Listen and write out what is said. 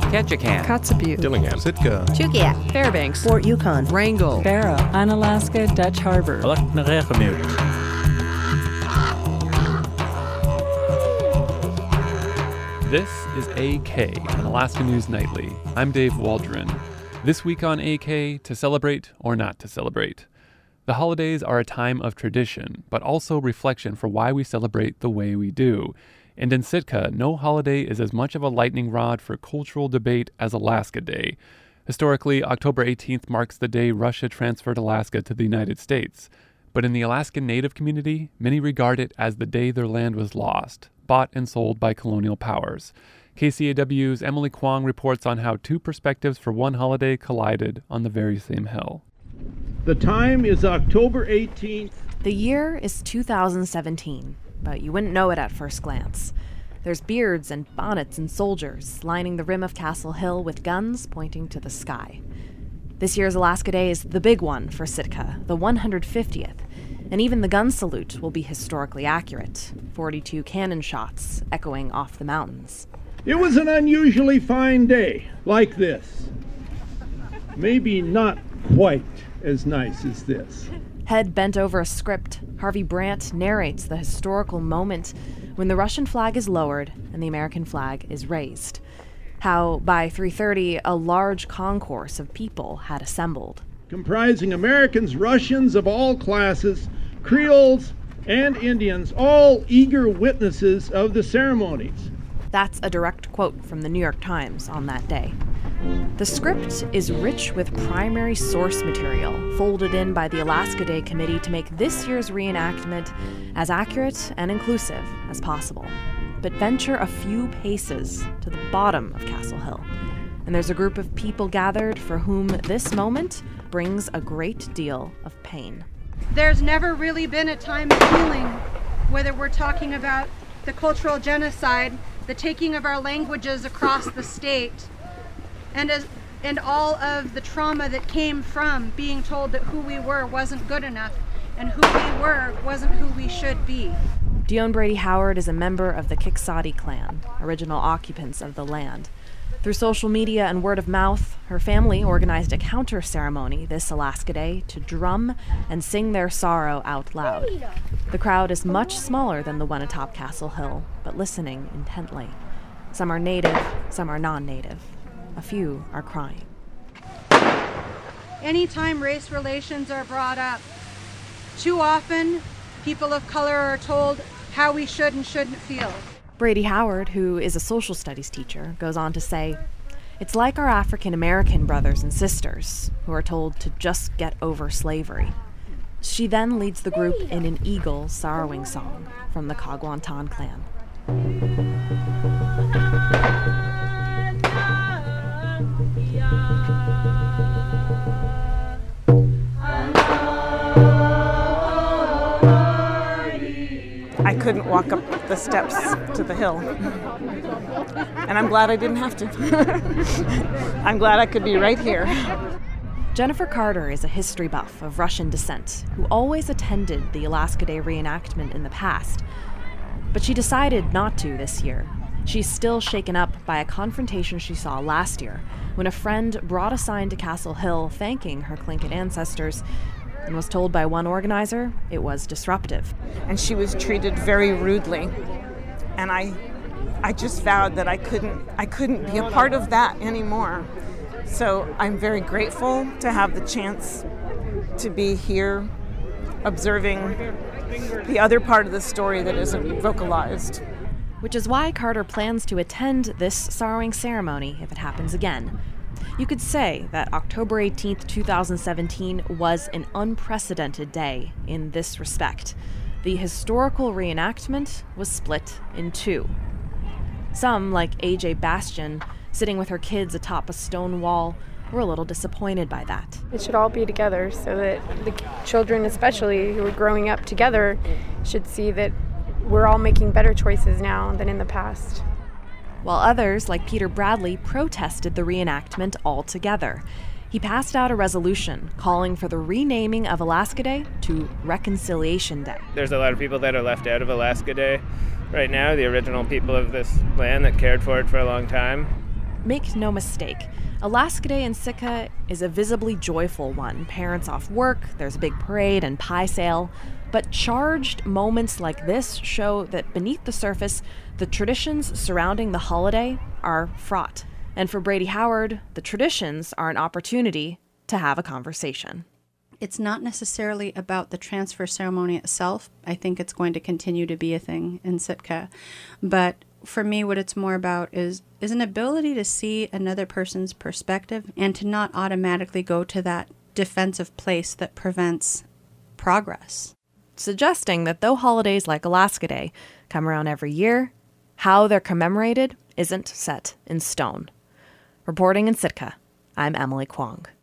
Ketchikan, Kotzebue, Dillingham, Sitka, Chugiak, Fairbanks, Fort Yukon, Wrangell, Barrow, Unalaska, Dutch Harbor. This is AK, an Alaska News Nightly. I'm Dave Waldron. This week on AK, to celebrate or not to celebrate. The holidays are a time of tradition, but also reflection for why we celebrate the way we do. And in Sitka, no holiday is as much of a lightning rod for cultural debate as Alaska Day. Historically, October 18th marks the day Russia transferred Alaska to the United States. But in the Alaskan Native community, many regard it as the day their land was lost, bought and sold by colonial powers. KCAW's Emily Kwong reports on how two perspectives for one holiday collided on the very same hill. The time is October 18th. The year is 2017, but you wouldn't know it at first glance. There's beards and bonnets and soldiers lining the rim of Castle Hill with guns pointing to the sky. This year's Alaska Day is the big one for Sitka, the 150th, and even the gun salute will be historically accurate, 42 cannon shots echoing off the mountains. It was an unusually fine day, like this. Maybe not quite as nice as this. Head bent over a script, Harvey Brandt narrates the historical moment when the Russian flag is lowered and the American flag is raised. How, by 3:30, a large concourse of people had assembled. Comprising Americans, Russians of all classes, Creoles, and Indians, all eager witnesses of the ceremonies. That's a direct quote from the New York Times on that day. The script is rich with primary source material folded in by the Alaska Day Committee to make this year's reenactment as accurate and inclusive as possible. But venture a few paces to the bottom of Castle Hill, and there's a group of people gathered for whom this moment brings a great deal of pain. There's never really been a time of healing, whether we're talking about the cultural genocide, the taking of our languages across the state, and all of the trauma that came from being told that who we were wasn't good enough and who we were wasn't who we should be. Dionne Brady Howard is a member of the Kiksadi clan, original occupants of the land. Through social media and word of mouth, her family organized a counter-ceremony this Alaska Day to drum and sing their sorrow out loud. The crowd is much smaller than the one atop Castle Hill, but listening intently. Some are native, some are non-native. A few are crying. Anytime race relations are brought up, too often people of color are told how we should and shouldn't feel. Brady Howard, who is a social studies teacher, goes on to say, "It's like our African American brothers and sisters who are told to just get over slavery." She then leads the group in an eagle sorrowing song from the Kagwantan clan. I couldn't walk up the steps to the hill. And I'm glad I didn't have to. I'm glad I could be right here. Jennifer Carter is a history buff of Russian descent who always attended the Alaska Day reenactment in the past. But she decided not to this year. She's still shaken up by a confrontation she saw last year when a friend brought a sign to Castle Hill thanking her Tlingit ancestors and was told by one organizer it was disruptive. And she was treated very rudely. And I just vowed that I couldn't be a part of that anymore. So I'm very grateful to have the chance to be here observing the other part of the story that isn't vocalized. Which is why Carter plans to attend this sorrowing ceremony if it happens again. You could say that October 18th, 2017 was an unprecedented day in this respect. The historical reenactment was split in two. Some, like A.J. Bastian, sitting with her kids atop a stone wall, were a little disappointed by that. It should all be together so that the children, especially who are growing up together, should see that we're all making better choices now than in the past. While others, like Peter Bradley, protested the reenactment altogether. He passed out a resolution calling for the renaming of Alaska Day to Reconciliation Day. There's a lot of people that are left out of Alaska Day right now, the original people of this land that cared for it for a long time. make no mistake, Alaska Day in Sitka is a visibly joyful one. Parents off work, there's a big parade and pie sale. But charged moments like this show that beneath the surface, the traditions surrounding the holiday are fraught. And for Brady Howard, the traditions are an opportunity to have a conversation. It's not necessarily about the transfer ceremony itself. I think it's going to continue to be a thing in Sitka. But for me, what it's more about is an ability to see another person's perspective and to not automatically go to that defensive place that prevents progress. Suggesting that though holidays like Alaska Day come around every year, how they're commemorated isn't set in stone. Reporting in Sitka, I'm Emily Kwong.